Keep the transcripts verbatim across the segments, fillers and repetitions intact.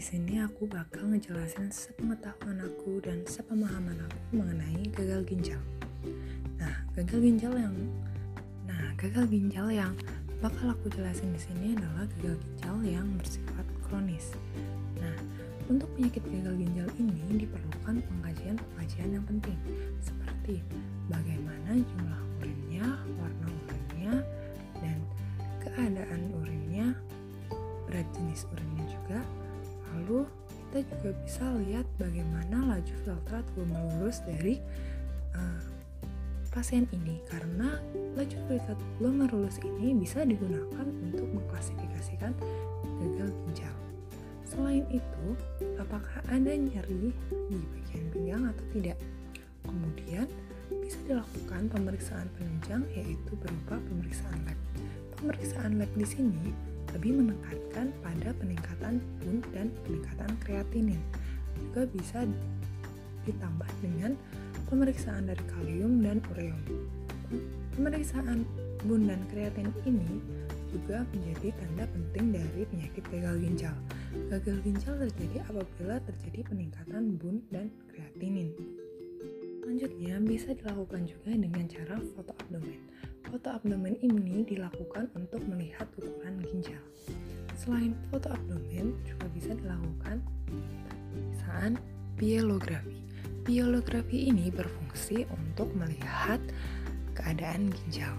sini aku bakal ngejelasin sepengetahuan aku dan sepemahaman aku mengenai gagal ginjal. Nah, gagal ginjal yang Nah, gagal ginjal yang bakal aku jelasin di sini adalah gagal ginjal yang bersifat kronis. Nah, untuk penyakit gagal ginjal ini diperlukan pengkajian-pengkajian yang penting, seperti bagaimana jumlah urinnya, warna urinnya, dan keadaan urinnya, berat jenis urinnya juga. Lalu kita juga bisa lihat bagaimana laju filtrat glomerulus dari uh, pasien ini, karena laju filtrat glomerulus ini bisa digunakan untuk mengklasifikasikan gagal ginjal. Selain itu, apakah ada nyeri di bagian pinggang atau tidak? Kemudian bisa dilakukan pemeriksaan penunjang, yaitu berupa pemeriksaan lab. Pemeriksaan lab di sini lebih menekankan pada peningkatan bun dan peningkatan kreatinin. Juga bisa ditambah dengan pemeriksaan dari kalium dan ureum. Pemeriksaan bun dan kreatin ini juga menjadi tanda penting dari penyakit gagal ginjal. Gagal ginjal terjadi apabila terjadi peningkatan bun dan kreatinin. Selanjutnya bisa dilakukan juga dengan cara foto abdomen. Foto abdomen ini dilakukan untuk melihat ukuran ginjal. Selain foto abdomen, juga bisa dilakukan pemeriksaan pielografi. Pielografi ini berfungsi untuk melihat keadaan ginjal.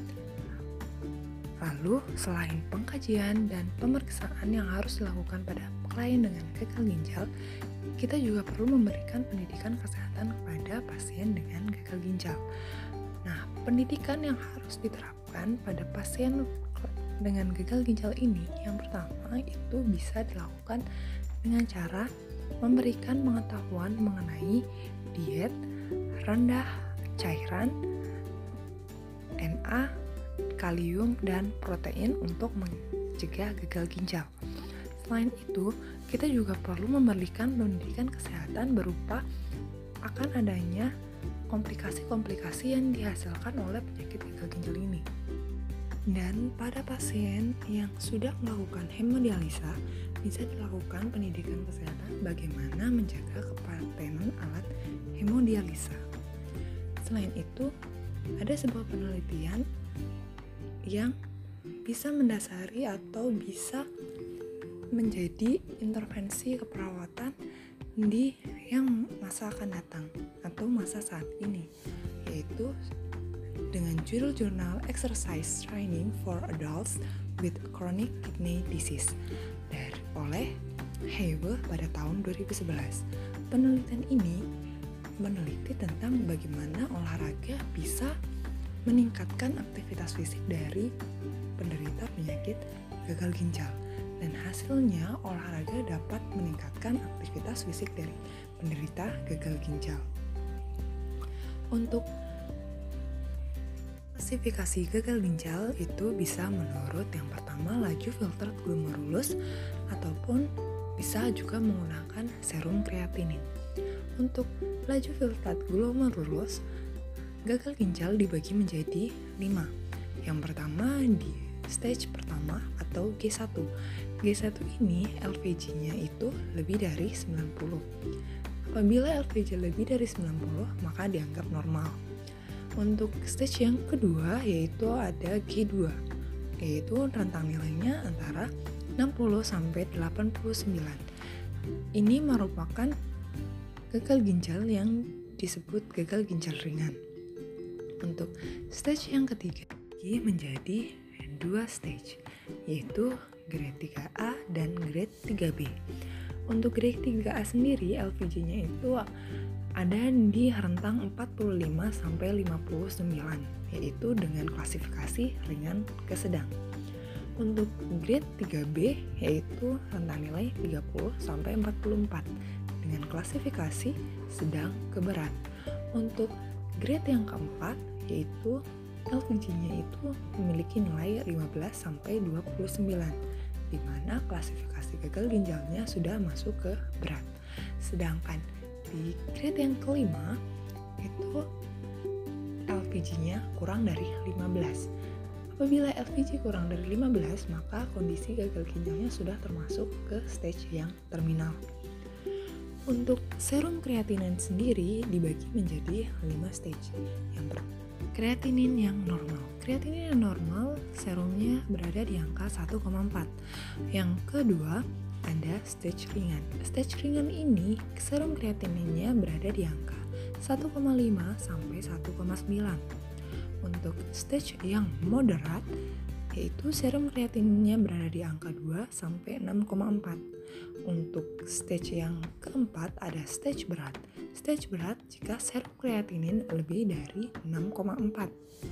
Lalu, selain pengkajian dan pemeriksaan yang harus dilakukan pada klien dengan gagal ginjal, kita juga perlu memberikan pendidikan kesehatan kepada pasien dengan gagal ginjal. Nah, pendidikan yang harus diterapkan pada pasien dengan gagal ginjal ini, yang pertama itu bisa dilakukan dengan cara memberikan pengetahuan mengenai diet, rendah cairan, N A, kalium, dan protein untuk mencegah gagal ginjal. Selain itu, kita juga perlu memberikan pendidikan kesehatan berupa akan adanya komplikasi-komplikasi yang dihasilkan oleh penyakit gagal ginjal ini. Dan pada pasien yang sudah melakukan hemodialisa, bisa dilakukan pendidikan kesehatan bagaimana menjaga kepatenan alat hemodialisa. Selain itu, ada sebuah penelitian yang bisa mendasari atau bisa menjadi intervensi keperawatan di yang masa akan datang atau masa saat ini, yaitu dengan judul jurnal Exercise Training for Adults with Chronic Kidney Disease dari oleh Hawe pada tahun dua ribu sebelas. Penelitian ini meneliti tentang bagaimana olahraga bisa meningkatkan aktivitas fisik dari penderita penyakit gagal ginjal. Dan hasilnya olahraga dapat meningkatkan aktivitas fisik dari penderita gagal ginjal. Untuk klasifikasi gagal ginjal itu bisa menurut yang pertama laju filtrat glomerulus ataupun bisa juga menggunakan serum kreatinin. Untuk laju filtrat glomerulus, gagal ginjal dibagi menjadi lima. Yang pertama di stage pertama atau G satu. G satu ini L V G-nya itu lebih dari sembilan puluh. Apabila L V G lebih dari sembilan puluh, maka dianggap normal. Untuk stage yang kedua yaitu ada G dua, yaitu rentang nilainya antara enam puluh sampai delapan puluh sembilan. Ini merupakan gagal ginjal yang disebut gagal ginjal ringan. Untuk stage yang ketiga menjadi dua stage, yaitu grade tiga A dan grade tiga B. Untuk grade tiga A sendiri L V G-nya itu ada di rentang empat puluh lima sampai lima puluh sembilan, yaitu dengan klasifikasi ringan ke sedang. Untuk grade tiga B yaitu rentang nilai tiga puluh sampai empat puluh empat dengan klasifikasi sedang ke berat. Untuk grade yang keempat yaitu L V G-nya itu memiliki nilai lima belas sampai dua puluh sembilan, di mana klasifikasi gagal ginjalnya sudah masuk ke berat. Sedangkan di grade yang kelima itu L V G-nya kurang dari lima belas. Apabila L V G kurang dari lima belas, maka kondisi gagal ginjalnya sudah termasuk ke stage yang terminal. Untuk serum kreatinin sendiri dibagi menjadi lima stage. Yang pertama, kreatinin yang normal. Kreatinin yang normal serumnya berada di angka satu koma empat. Yang kedua, ada stage ringan. Stage ringan ini serum kreatininnya berada di angka satu koma lima sampai satu koma sembilan. Untuk stage yang moderat, yaitu serum kreatininnya berada di angka dua sampai enam koma empat. Untuk stage yang keempat ada stage berat. Stage berat jika serum kreatinin lebih dari enam koma empat.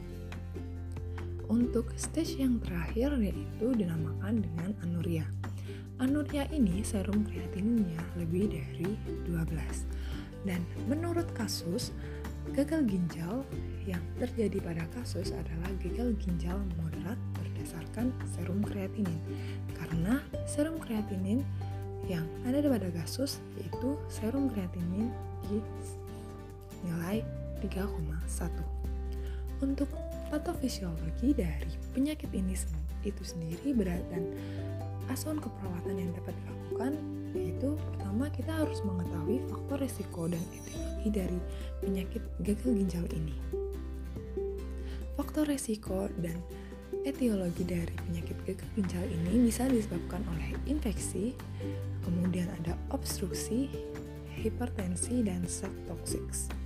Untuk stage yang terakhir yaitu dinamakan dengan anuria. Anuria ini serum kreatininnya lebih dari dua belas. Dan menurut kasus, gagal ginjal yang terjadi pada kasus adalah gagal ginjal moderat berdasarkan serum kreatinin. Karena serum kreatinin yang ada pada kasus yaitu serum kreatinin di nilai tiga koma satu. Untuk patofisiologi dari penyakit ini itu sendiri berat dan asuhan keperawatan yang dapat dilakukan yaitu pertama kita harus mengetahui faktor risiko dan etiologi dari penyakit gagal ginjal ini. Faktor risiko dan etiologi dari penyakit gagal ginjal ini bisa disebabkan oleh infeksi, kemudian ada obstruksi, hipertensi, dan zat toksik.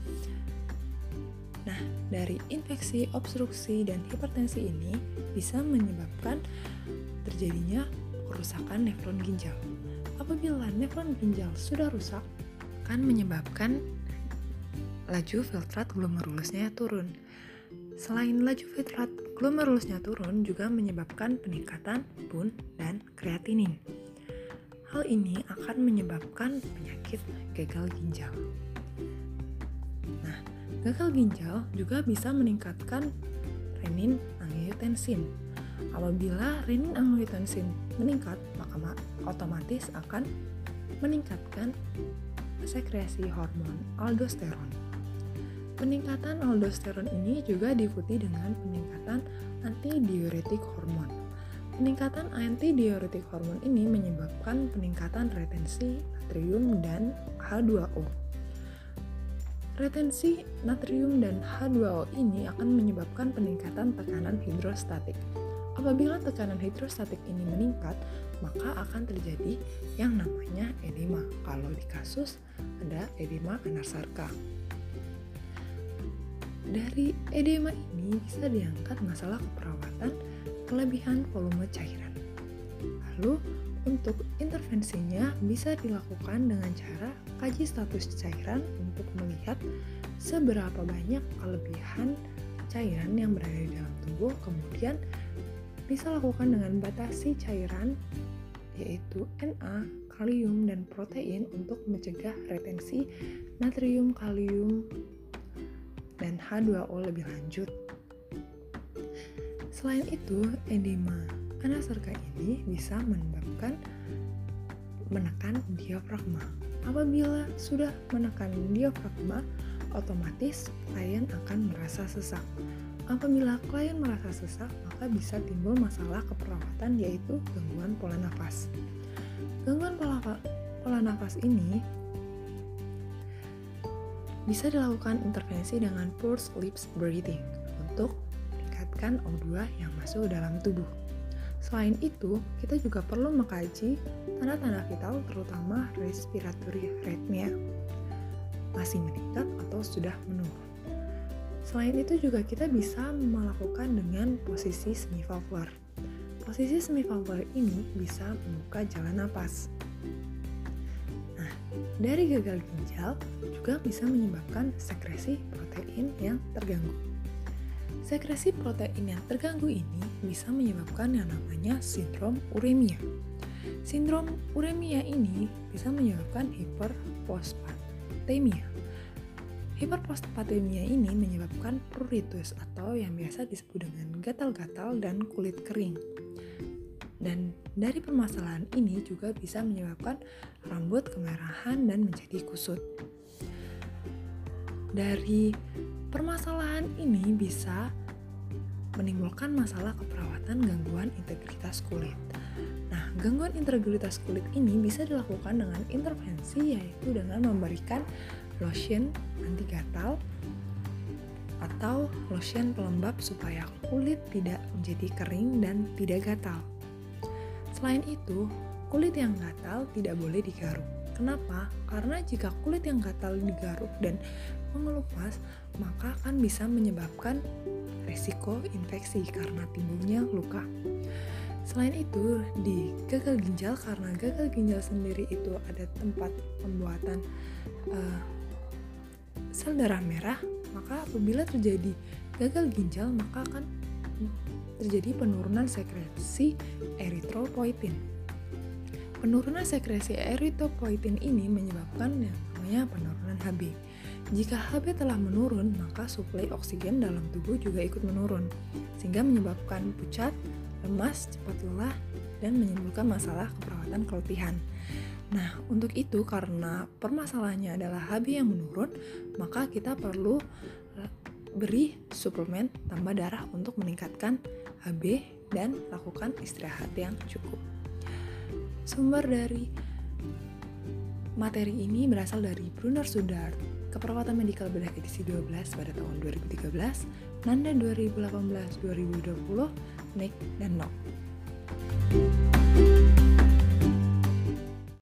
Nah, dari infeksi, obstruksi, dan hipertensi ini bisa menyebabkan terjadinya kerusakan nefron ginjal. Apabila nefron ginjal sudah rusak, akan menyebabkan laju filtrat glomerulusnya turun. Selain laju filtrat glomerulusnya turun, juga menyebabkan peningkatan pun dan kreatinin. Hal ini akan menyebabkan penyakit gagal ginjal. Nah, gagal ginjal juga bisa meningkatkan renin angiotensin. Apabila renin angiotensin meningkat, maka otomatis akan meningkatkan sekresi hormon aldosteron. Peningkatan aldosteron ini juga diikuti dengan peningkatan antidiuretik hormon. Peningkatan antidiuretik hormon ini menyebabkan peningkatan retensi natrium dan H dua O. Retensi natrium dan H dua O ini akan menyebabkan peningkatan tekanan hidrostatik. Apabila tekanan hidrostatik ini meningkat, maka akan terjadi yang namanya edema. Kalau di kasus ada edema anasarka. Dari edema ini bisa diangkat masalah keperawatan kelebihan volume cairan. Lalu untuk intervensinya bisa dilakukan dengan cara kaji status cairan untuk melihat seberapa banyak kelebihan cairan yang berada di dalam tubuh, kemudian bisa lakukan dengan batasi cairan yaitu Na, kalium, dan protein untuk mencegah retensi natrium, kalium, dan H dua O lebih lanjut. Selain itu, edema anasarka ini bisa menyebabkan menekan diafragma. Apabila sudah menekan diafragma, otomatis klien akan merasa sesak. Apabila klien merasa sesak, maka bisa timbul masalah keperawatan yaitu gangguan pola nafas. Gangguan pola, pola nafas ini bisa dilakukan intervensi dengan pursed lips breathing untuk meningkatkan O dua yang masuk dalam tubuh. Selain itu, kita juga perlu mengkaji tanda-tanda vital terutama respiratory rate-nya masih meningkat atau sudah menurun. Selain itu juga kita bisa melakukan dengan posisi semivalvular. Posisi semivalvular ini bisa membuka jalan napas. Nah, dari gagal ginjal juga bisa menyebabkan sekresi protein yang terganggu. Sekresi protein yang terganggu ini bisa menyebabkan yang namanya sindrom uremia. Sindrom uremia ini bisa menyebabkan hiperfosfatemia. Hiperfosfatemia ini menyebabkan pruritus atau yang biasa disebut dengan gatal-gatal dan kulit kering. Dan dari permasalahan ini juga bisa menyebabkan rambut kemerahan dan menjadi kusut. Dari permasalahan ini bisa menimbulkan masalah keperawatan gangguan integritas kulit. Nah, gangguan integritas kulit ini bisa dilakukan dengan intervensi, yaitu dengan memberikan lotion anti gatal atau lotion pelembab supaya kulit tidak menjadi kering dan tidak gatal. Selain itu, kulit yang gatal tidak boleh digaruk. Kenapa? Karena jika kulit yang gatal digaruk dan mengelupas, maka akan bisa menyebabkan risiko infeksi karena timbulnya luka. Selain itu, di gagal ginjal, karena gagal ginjal sendiri itu ada tempat pembuatan uh, sel darah merah, maka apabila terjadi gagal ginjal, maka akan terjadi penurunan sekresi eritropoietin. Penurunan sekresi eritropoietin ini menyebabkan yang namanya penurunan H B. Jika H B telah menurun, maka suplai oksigen dalam tubuh juga ikut menurun, sehingga menyebabkan pucat, lemas, cepat lelah, dan menimbulkan masalah keperawatan keletihan. Nah, untuk itu karena permasalahannya adalah H B yang menurun, maka kita perlu beri suplemen tambah darah untuk meningkatkan H B dan lakukan istirahat yang cukup. Sumber dari materi ini berasal dari Brunner Sundart, Keperawatan Medikal Bedah edisi dua belas pada tahun dua ribu tiga belas, Nanda dua ribu delapan belas dua ribu dua puluh, Nick dan Nock.